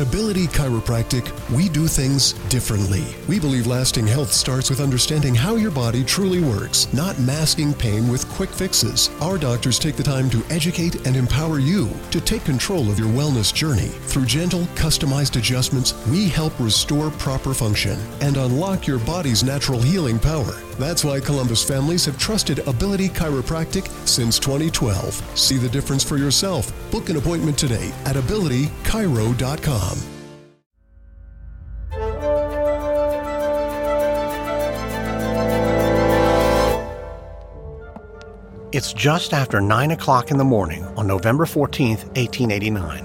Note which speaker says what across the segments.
Speaker 1: At Ability Chiropractic, we do things differently. We believe lasting health starts with understanding how your body truly works, not masking pain with quick fixes. Our doctors take the time to educate and empower you to take control of your wellness journey. Through gentle, customized adjustments, we help restore proper function and unlock your body's natural healing power. That's why Columbus families have trusted Ability Chiropractic since 2012. See the difference for yourself. Book an appointment today at abilitychiro.com.
Speaker 2: It's just after 9 o'clock in the morning on November 14th, 1889.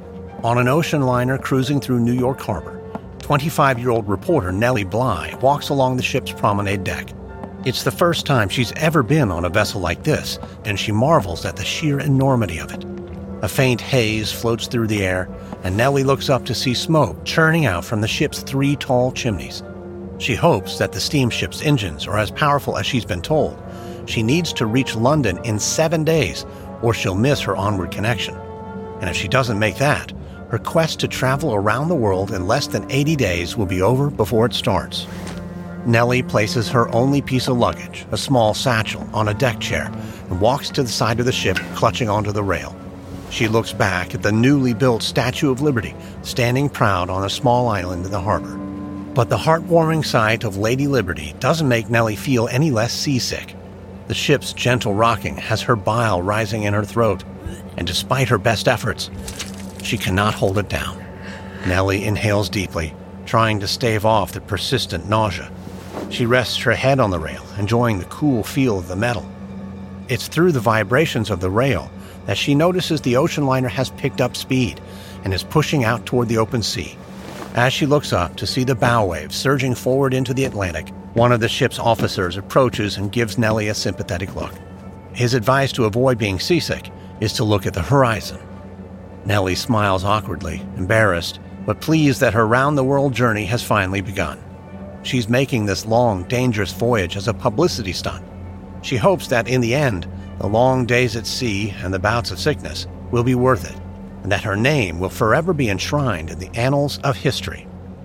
Speaker 2: On an ocean liner cruising through New York Harbor, 25-year-old reporter Nellie Bly walks along the ship's promenade deck. It's the first time she's ever been on a vessel like this, and she marvels at the sheer enormity of it. A faint haze floats through the air, and Nellie looks up to see smoke churning out from the ship's 3 tall chimneys. She hopes that the steamship's engines are as powerful as she's been told. She needs to reach London in 7 days, or she'll miss her onward connection. And if she doesn't make that, her quest to travel around the world in less than 80 days will be over before it starts. Nellie places her only piece of luggage, a small satchel, on a deck chair and walks to the side of the ship, clutching onto the rail. She looks back at the newly built Statue of Liberty, standing proud on a small island in the harbor. But the heartwarming sight of Lady Liberty doesn't make Nellie feel any less seasick. The ship's gentle rocking has her bile rising in her throat, and despite her best efforts, she cannot hold it down. Nellie inhales deeply, trying to stave off the persistent nausea. She rests her head on the rail, enjoying the cool feel of the metal. It's through the vibrations of the rail that she notices the ocean liner has picked up speed and is pushing out toward the open sea. As she looks up to see the bow waves surging forward into the Atlantic, one of the ship's officers approaches and gives Nellie a sympathetic look. His advice to avoid being seasick is to look at the horizon. Nellie smiles awkwardly, embarrassed, but pleased that her round-the-world journey has finally begun. She's making this long, dangerous voyage as a publicity stunt. She hopes that in the end, the long days at sea and the bouts of sickness will be worth it, and that her name will forever be enshrined in the annals of history.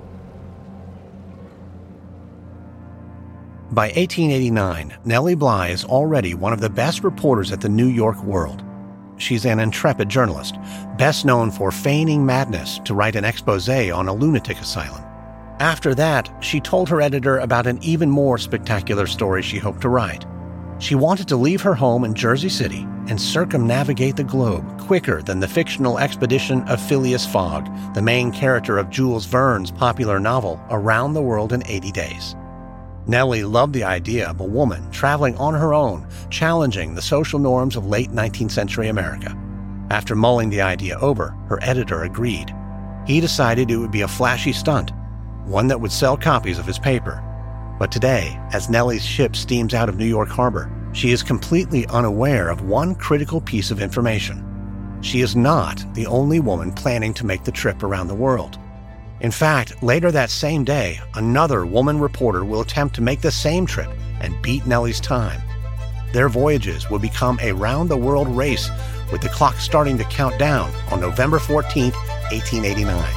Speaker 2: By 1889, Nellie Bly is already one of the best reporters at the New York World. She's an intrepid journalist, best known for feigning madness to write an exposé on a lunatic asylum. After that, she told her editor about an even more spectacular story she hoped to write. She wanted to leave her home in Jersey City and circumnavigate the globe quicker than the fictional expedition of Phileas Fogg, the main character of Jules Verne's popular novel Around the World in 80 Days. Nellie loved the idea of a woman traveling on her own, challenging the social norms of late 19th century America. After mulling the idea over, her editor agreed. He decided it would be a flashy stunt, one that would sell copies of his paper. But today, as Nellie's ship steams out of New York Harbor, she is completely unaware of one critical piece of information. She is not the only woman planning to make the trip around the world. In fact, later that same day, another woman reporter will attempt to make the same trip and beat Nellie's time. Their voyages will become a round-the-world race, with the clock starting to count down on November 14th, 1889.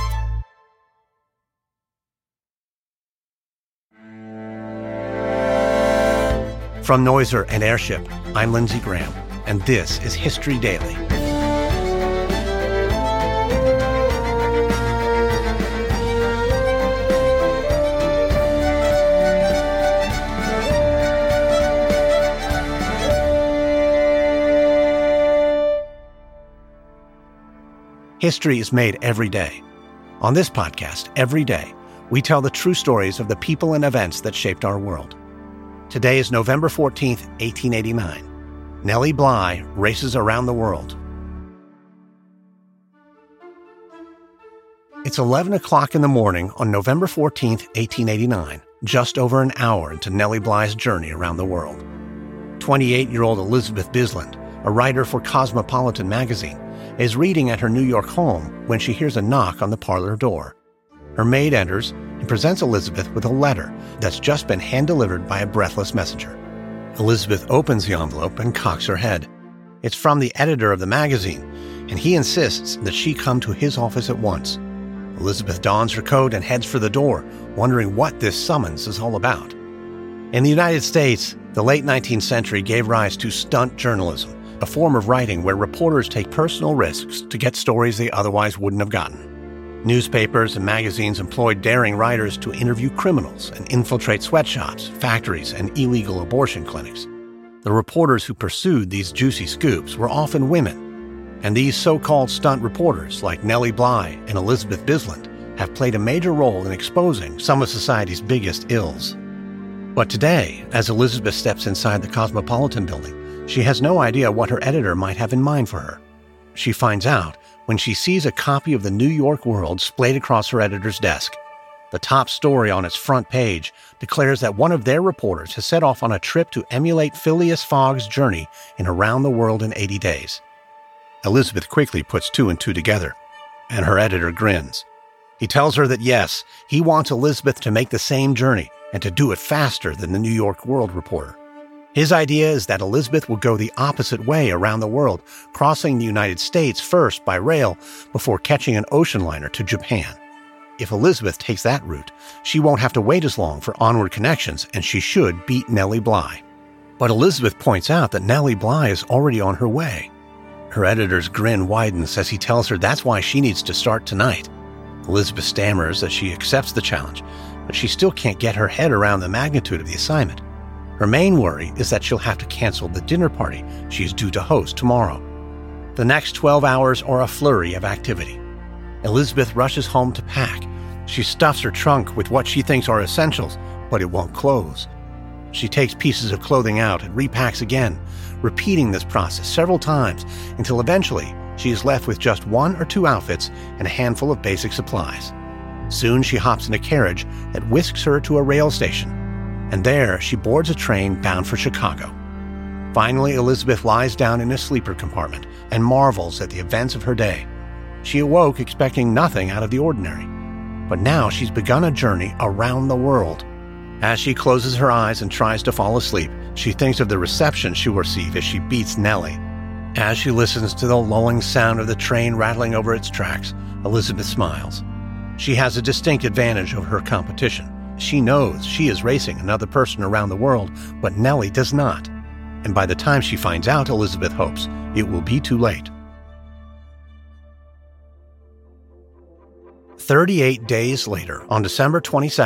Speaker 2: From Noiser and Airship, I'm Lindsey Graham, and this is History Daily. History is made every day. On this podcast, every day, we tell the true stories of the people and events that shaped our world. Today is November 14th, 1889. Nellie Bly races around the world. It's 11 o'clock in the morning on November 14th, 1889, just over an hour into Nellie Bly's journey around the world. 28-year-old Elizabeth Bisland, a writer for Cosmopolitan magazine, is reading at her New York home when she hears a knock on the parlor door. Her maid enters and presents Elizabeth with a letter that's just been hand-delivered by a breathless messenger. Elizabeth opens the envelope and cocks her head. It's from the editor of the magazine, and he insists that she come to his office at once. Elizabeth dons her coat and heads for the door, wondering what this summons is all about. In the United States, the late 19th century gave rise to stunt journalism, a form of writing where reporters take personal risks to get stories they otherwise wouldn't have gotten. Newspapers and magazines employed daring writers to interview criminals and infiltrate sweatshops, factories, and illegal abortion clinics. The reporters who pursued these juicy scoops were often women, and these so-called stunt reporters, like Nellie Bly and Elizabeth Bisland, have played a major role in exposing some of society's biggest ills. But today, as Elizabeth steps inside the Cosmopolitan building, she has no idea what her editor might have in mind for her. She finds out when she sees a copy of the New York World splayed across her editor's desk. The top story on its front page declares that one of their reporters has set off on a trip to emulate Phileas Fogg's journey in Around the World in 80 Days. Elizabeth quickly puts two and two together, and her editor grins. He tells her that yes, he wants Elizabeth to make the same journey and to do it faster than the New York World reporter. His idea is that Elizabeth will go the opposite way around the world, crossing the United States first by rail before catching an ocean liner to Japan. If Elizabeth takes that route, she won't have to wait as long for onward connections, and she should beat Nellie Bly. But Elizabeth points out that Nellie Bly is already on her way. Her editor's grin widens as he tells her that's why she needs to start tonight. Elizabeth stammers that she accepts the challenge, but she still can't get her head around the magnitude of the assignment. Her main worry is that she'll have to cancel the dinner party she's due to host tomorrow. The next 12 hours are a flurry of activity. Elizabeth rushes home to pack. She stuffs her trunk with what she thinks are essentials, but it won't close. She takes pieces of clothing out and repacks again, repeating this process several times until eventually she is left with just one or two outfits and a handful of basic supplies. Soon she hops in a carriage that whisks her to a rail station, and there she boards a train bound for Chicago. Finally, Elizabeth lies down in a sleeper compartment and marvels at the events of her day. She awoke expecting nothing out of the ordinary, but now she's begun a journey around the world. As she closes her eyes and tries to fall asleep, she thinks of the reception she'll receive as she beats Nellie. As she listens to the lulling sound of the train rattling over its tracks, Elizabeth smiles. She has a distinct advantage over her competition. She knows she is racing another person around the world, but Nellie does not. And by the time she finds out, Elizabeth hopes, it will be too late. 38 days later, on December 22,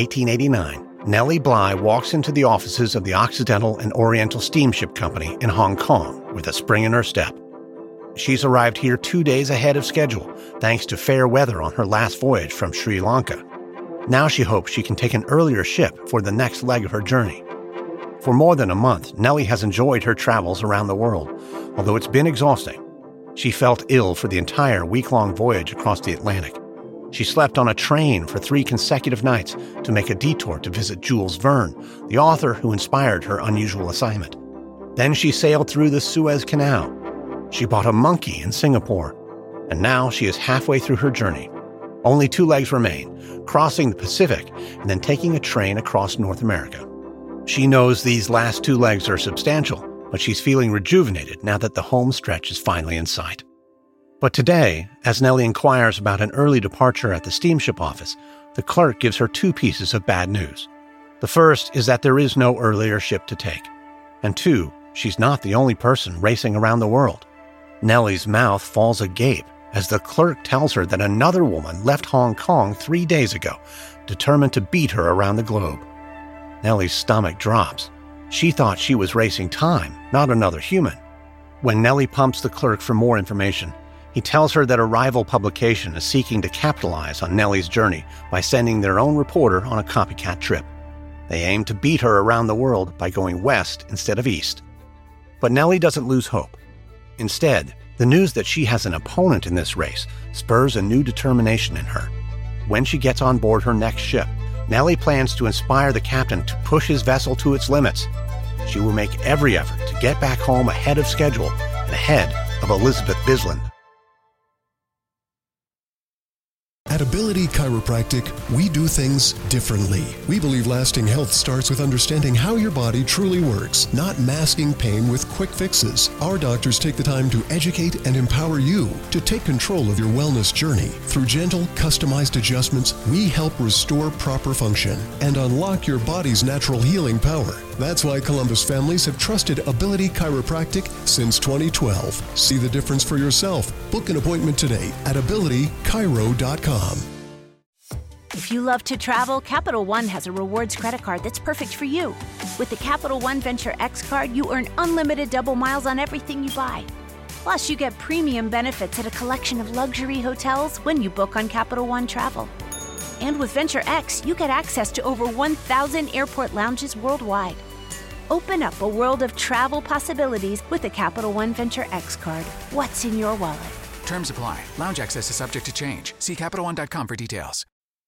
Speaker 2: 1889, Nellie Bly walks into the offices of the Occidental and Oriental Steamship Company in Hong Kong with a spring in her step. She's arrived here 2 days ahead of schedule, thanks to fair weather on her last voyage from Sri Lanka. Now she hopes she can take an earlier ship for the next leg of her journey. For more than a month, Nellie has enjoyed her travels around the world, although it's been exhausting. She felt ill for the entire week-long voyage across the Atlantic. She slept on a train for 3 consecutive nights to make a detour to visit Jules Verne, the author who inspired her unusual assignment. Then she sailed through the Suez Canal. She bought a monkey in Singapore, and now she is halfway through her journey. Only 2 legs remain, crossing the Pacific and then taking a train across North America. She knows these last 2 legs are substantial, but she's feeling rejuvenated now that the home stretch is finally in sight. But today, as Nellie inquires about an early departure at the steamship office, the clerk gives her 2 pieces of bad news. The first is that there is no earlier ship to take. And 2, she's not the only person racing around the world. Nellie's mouth falls agape as the clerk tells her that another woman left Hong Kong 3 days ago, determined to beat her around the globe. Nellie's stomach drops. She thought she was racing time, not another human. When Nellie pumps the clerk for more information, he tells her that a rival publication is seeking to capitalize on Nellie's journey by sending their own reporter on a copycat trip. They aim to beat her around the world by going west instead of east. But Nellie doesn't lose hope. Instead, the news that she has an opponent in this race spurs a new determination in her. When she gets on board her next ship, Nellie plans to inspire the captain to push his vessel to its limits. She will make every effort to get back home ahead of schedule and ahead of Elizabeth Bisland.
Speaker 1: At Ability Chiropractic, we do things differently. We believe lasting health starts with understanding how your body truly works, not masking pain with quick fixes. Our doctors take the time to educate and empower you to take control of your wellness journey. Through gentle, customized adjustments, we help restore proper function and unlock your body's natural healing power. That's why Columbus families have trusted Ability Chiropractic since 2012. See the difference for yourself. Book an appointment today at abilitychiro.com.
Speaker 3: If you love to travel, Capital One has a rewards credit card that's perfect for you. With the Capital One Venture X card, you earn unlimited double miles on everything you buy. Plus, you get premium benefits at a collection of luxury hotels when you book on Capital One Travel. And with Venture X, you get access to over 1,000 airport lounges worldwide. Open up a world of travel possibilities with the Capital One Venture X card. What's in your wallet?
Speaker 4: Terms apply. Lounge access is subject to change. See CapitalOne.com for details.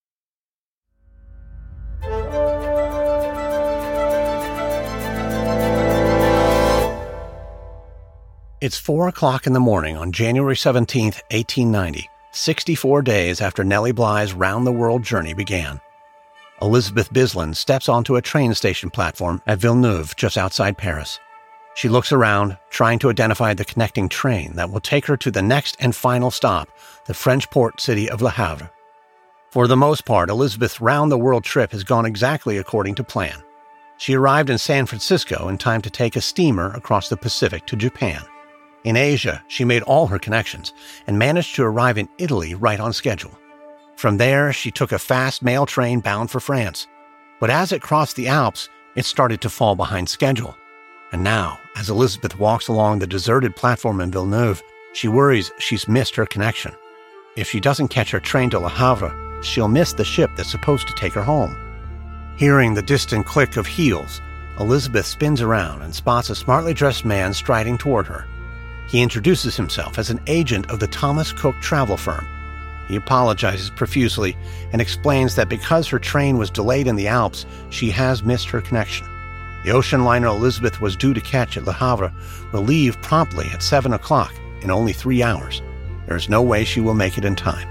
Speaker 2: It's 4 o'clock in the morning on January 17th, 1890, 64 days after Nellie Bly's round-the-world journey began. Elizabeth Bislin steps onto a train station platform at Villeneuve, just outside Paris. She looks around, trying to identify the connecting train that will take her to the next and final stop, the French port city of Le Havre. For the most part, Elizabeth's round-the-world trip has gone exactly according to plan. She arrived in San Francisco in time to take a steamer across the Pacific to Japan. In Asia, she made all her connections and managed to arrive in Italy right on schedule. From there, she took a fast mail train bound for France. But as it crossed the Alps, it started to fall behind schedule. And now, as Elizabeth walks along the deserted platform in Villeneuve, she worries she's missed her connection. If she doesn't catch her train to Le Havre, she'll miss the ship that's supposed to take her home. Hearing the distant click of heels, Elizabeth spins around and spots a smartly dressed man striding toward her. He introduces himself as an agent of the Thomas Cook travel firm. He apologizes profusely and explains that because her train was delayed in the Alps, she has missed her connection. The ocean liner Elizabeth was due to catch at Le Havre will leave promptly at 7 o'clock in only 3 hours. There is no way she will make it in time.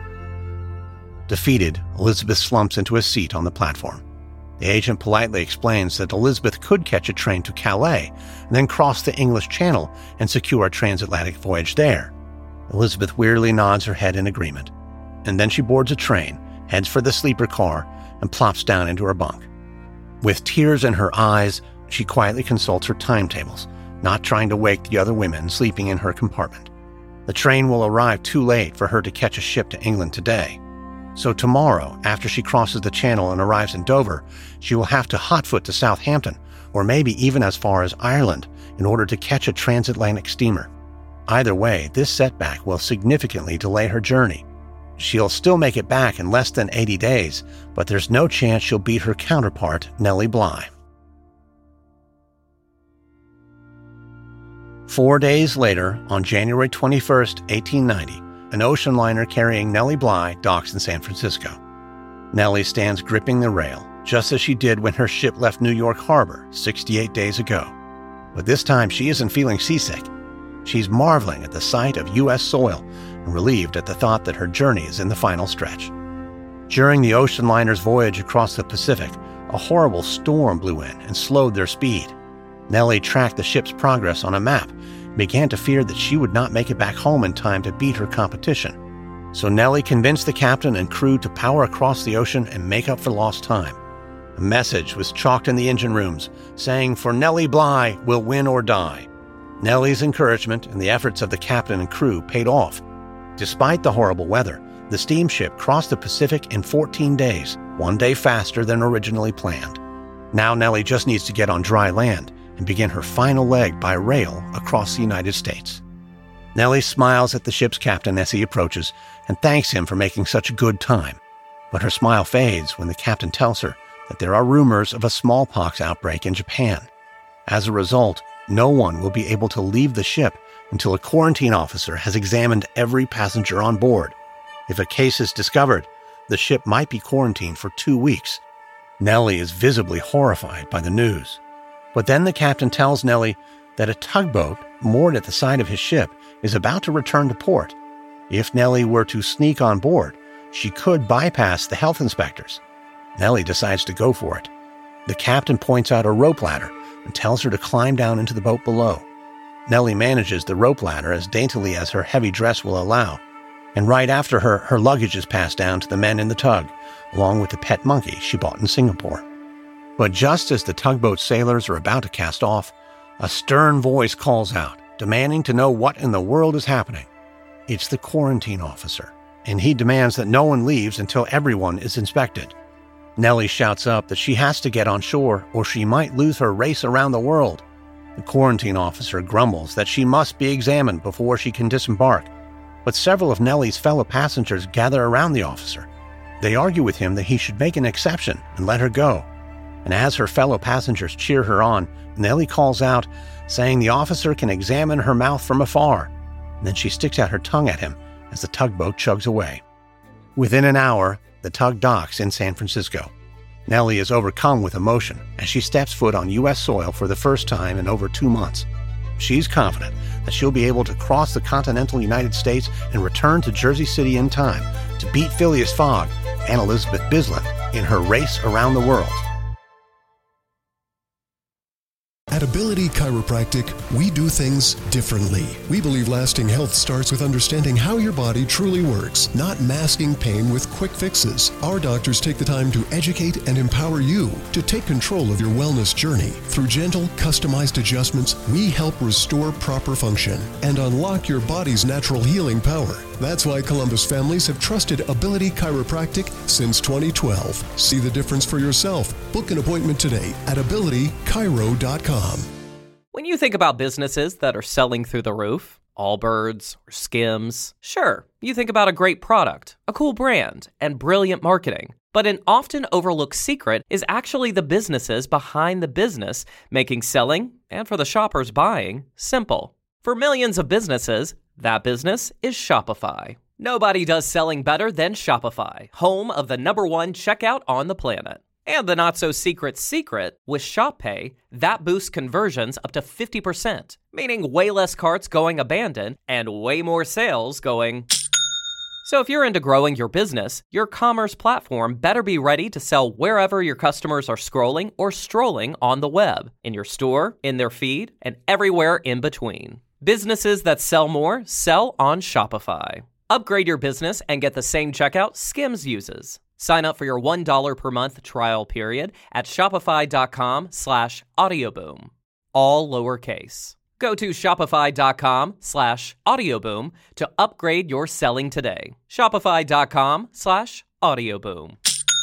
Speaker 2: Defeated, Elizabeth slumps into a seat on the platform. The agent politely explains that Elizabeth could catch a train to Calais and then cross the English Channel and secure a transatlantic voyage there. Elizabeth wearily nods her head in agreement. And then she boards a train, heads for the sleeper car, and plops down into her bunk. With tears in her eyes, she quietly consults her timetables, not trying to wake the other women sleeping in her compartment. The train will arrive too late for her to catch a ship to England today. So tomorrow, after she crosses the Channel and arrives in Dover, she will have to hotfoot to Southampton, or maybe even as far as Ireland, in order to catch a transatlantic steamer. Either way, this setback will significantly delay her journey. She'll still make it back in less than 80 days, but there's no chance she'll beat her counterpart, Nellie Bly. 4 days later, on January 21st, 1890, an ocean liner carrying Nellie Bly docks in San Francisco. Nellie stands gripping the rail, just as she did when her ship left New York Harbor 68 days ago. But this time she isn't feeling seasick. She's marveling at the sight of U.S. soil and relieved at the thought that her journey is in the final stretch. During the ocean liner's voyage across the Pacific, a horrible storm blew in and slowed their speed. Nellie tracked the ship's progress on a map and began to fear that she would not make it back home in time to beat her competition. So Nellie convinced the captain and crew to power across the ocean and make up for lost time. A message was chalked in the engine rooms, saying, "For Nellie Bly, will win or die." Nellie's encouragement and the efforts of the captain and crew paid off. Despite the horrible weather, the steamship crossed the Pacific in 14 days, 1 day faster than originally planned. Now Nellie just needs to get on dry land and begin her final leg by rail across the United States. Nellie smiles at the ship's captain as he approaches and thanks him for making such good time. But her smile fades when the captain tells her that there are rumors of a smallpox outbreak in Japan. As a result, no one will be able to leave the ship until a quarantine officer has examined every passenger on board. If a case is discovered, the ship might be quarantined for 2 weeks. Nellie is visibly horrified by the news. But then the captain tells Nellie that a tugboat moored at the side of his ship is about to return to port. If Nellie were to sneak on board, she could bypass the health inspectors. Nellie decides to go for it. The captain points out a rope ladder and tells her to climb down into the boat below. Nellie manages the rope ladder as daintily as her heavy dress will allow, and right after her, her luggage is passed down to the men in the tug, along with the pet monkey she bought in Singapore. But just as the tugboat sailors are about to cast off, a stern voice calls out, demanding to know what in the world is happening. It's the quarantine officer, and he demands that no one leaves until everyone is inspected. Nellie shouts up that she has to get on shore or she might lose her race around the world. The quarantine officer grumbles that she must be examined before she can disembark, but several of Nellie's fellow passengers gather around the officer. They argue with him that he should make an exception and let her go. And as her fellow passengers cheer her on, Nellie calls out, saying the officer can examine her mouth from afar. And then she sticks out her tongue at him as the tugboat chugs away. Within an hour, the tug docks in San Francisco. Nellie is overcome with emotion as she steps foot on U.S. soil for the first time in over 2 months. She's confident that she'll be able to cross the continental United States and return to Jersey City in time to beat Phileas Fogg and Elizabeth Bisland in her race around the world.
Speaker 1: At Ability Chiropractic, we do things differently. We believe lasting health starts with understanding how your body truly works, not masking pain with quick fixes. Our doctors take the time to educate and empower you to take control of your wellness journey. Through gentle, customized adjustments, we help restore proper function and unlock your body's natural healing power. That's why Columbus families have trusted Ability Chiropractic since 2012. See the difference for yourself. Book an appointment today at abilitychiro.com.
Speaker 5: When you think about businesses that are selling through the roof, Allbirds or Skims, sure, you think about a great product, a cool brand, and brilliant marketing. But an often overlooked secret is actually the businesses behind the business, making selling, and for the shoppers buying, simple. For millions of businesses, that business is Shopify. Nobody does selling better than Shopify, home of the #1 checkout on the planet. And the not-so-secret secret, with ShopPay, that boosts conversions up to 50%, meaning way less carts going abandoned and way more sales going. So if you're into growing your business, your commerce platform better be ready to sell wherever your customers are scrolling or strolling on the web, in your store, in their feed, and everywhere in between. Businesses that sell more sell on Shopify. Upgrade your business and get the same checkout Skims uses. Sign up for your $1 per month trial period at shopify.com/audioboom. All lowercase. Go to shopify.com/audioboom to upgrade your selling today. Shopify.com/audioboom.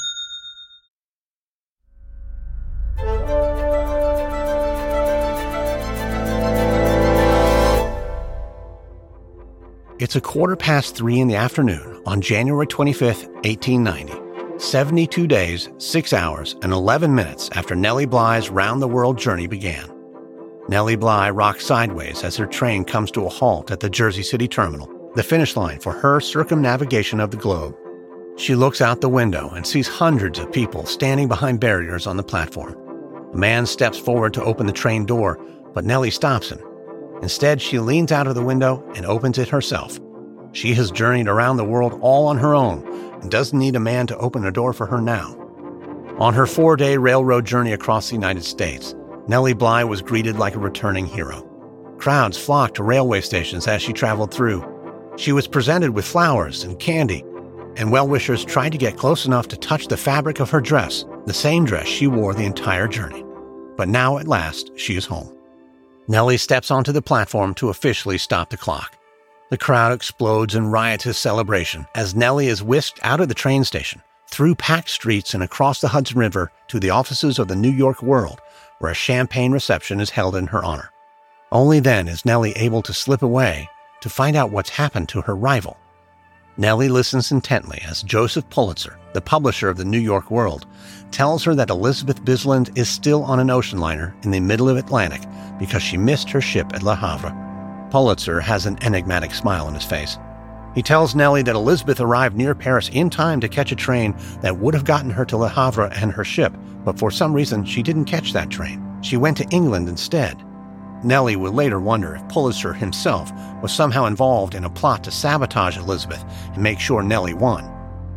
Speaker 2: It's 3:15 in the afternoon on January 25th, 1890. 72 days, 6 hours, and 11 minutes after Nellie Bly's round-the-world journey began. Nellie Bly rocks sideways as her train comes to a halt at the Jersey City terminal, the finish line for her circumnavigation of the globe. She looks out the window and sees hundreds of people standing behind barriers on the platform. A man steps forward to open the train door, but Nellie stops him. Instead, she leans out of the window and opens it herself. She has journeyed around the world all on her own and doesn't need a man to open a door for her now. On her 4-day railroad journey across the United States, Nellie Bly was greeted like a returning hero. Crowds flocked to railway stations as she traveled through. She was presented with flowers and candy, and well-wishers tried to get close enough to touch the fabric of her dress, the same dress she wore the entire journey. But now, at last, she is home. Nellie steps onto the platform to officially stop the clock. The crowd explodes in riotous celebration as Nellie is whisked out of the train station, through packed streets and across the Hudson River to the offices of the New York World, where a champagne reception is held in her honor. Only then is Nellie able to slip away to find out what's happened to her rival. Nellie listens intently as Joseph Pulitzer, the publisher of the New York World, tells her that Elizabeth Bisland is still on an ocean liner in the middle of Atlantic because she missed her ship at Le Havre. Pulitzer has an enigmatic smile on his face. He tells Nellie that Elizabeth arrived near Paris in time to catch a train that would have gotten her to Le Havre and her ship, but for some reason she didn't catch that train. She went to England instead. Nellie would later wonder if Pulitzer himself was somehow involved in a plot to sabotage Elizabeth and make sure Nellie won.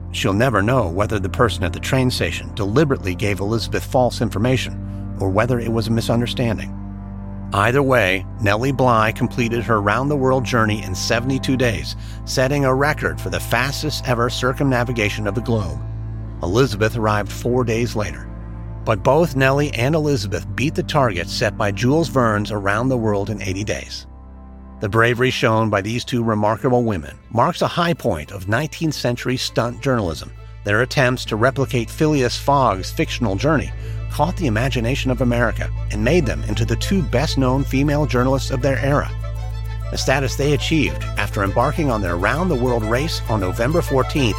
Speaker 2: she'll never know whether the person at the train station deliberately gave Elizabeth false information or whether it was a misunderstanding. Either way, Nellie Bly completed her round-the-world journey in 72 days, setting a record for the fastest ever circumnavigation of the globe. Elizabeth arrived 4 days later. But both Nellie and Elizabeth beat the target set by Jules Verne's Around the World in 80 Days. The bravery shown by these two remarkable women marks a high point of 19th century stunt journalism. Their attempts to replicate Phileas Fogg's fictional journey caught the imagination of America and made them into the two best-known female journalists of their era. The status they achieved after embarking on their round-the-world race on November 14,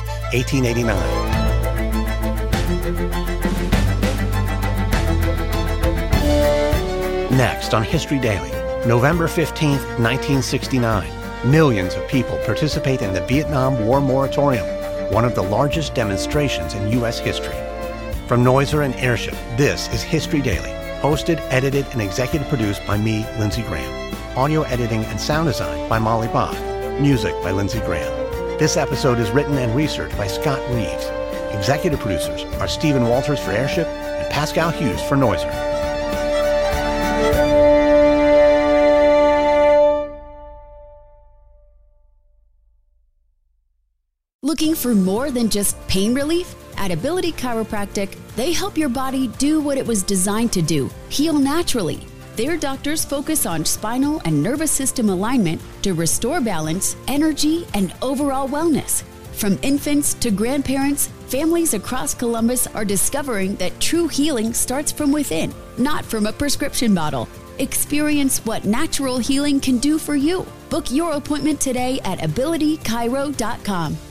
Speaker 2: 1889. Next on History Daily, November 15, 1969, millions of people participate in the Vietnam War Moratorium, one of the largest demonstrations in U.S. history. From Noiser and Airship, this is History Daily, hosted, edited, and executive produced by me, Lindsey Graham. Audio editing and sound design by Molly Bach. Music by Lindsey Graham. This episode is written and researched by Scott Reeves. Executive producers are Stephen Walters for Airship and Pascal Hughes for Noiser.
Speaker 6: Looking for more than just pain relief? At Ability Chiropractic, they help your body do what it was designed to do, heal naturally. Their doctors focus on spinal and nervous system alignment to restore balance, energy, and overall wellness. From infants to grandparents, families across Columbus are discovering that true healing starts from within, not from a prescription bottle. Experience what natural healing can do for you. Book your appointment today at abilitychiro.com.